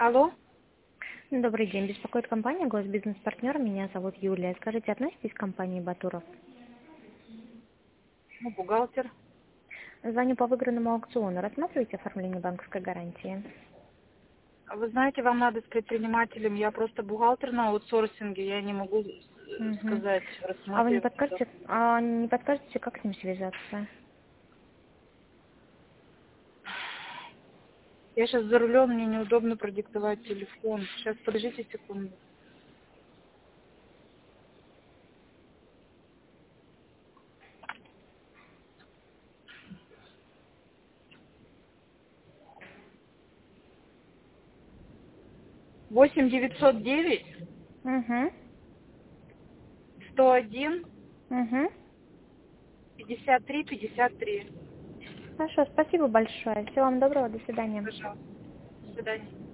Алло, Добрый день. Беспокоит компания Госбизнес-партнер. Меня зовут Юлия. Скажите, относитесь к компании Батуров? ну, бухгалтер. Звоню по выигранному аукциону. Рассматриваете оформление банковской гарантии? Вы знаете, вам надо с предпринимателем. Я просто бухгалтер на аутсорсинге. Я не могу Мгм. сказать, А вы не рассматривать. подскажете, как с ним связаться? Я сейчас за рулем, мне неудобно продиктовать телефон. Сейчас, подождите секунду. Восемь девятьсот девять Угу. 101 Угу. 53 53. Хорошо, спасибо большое. Всего вам доброго. До свидания. Пожалуйста. До свидания.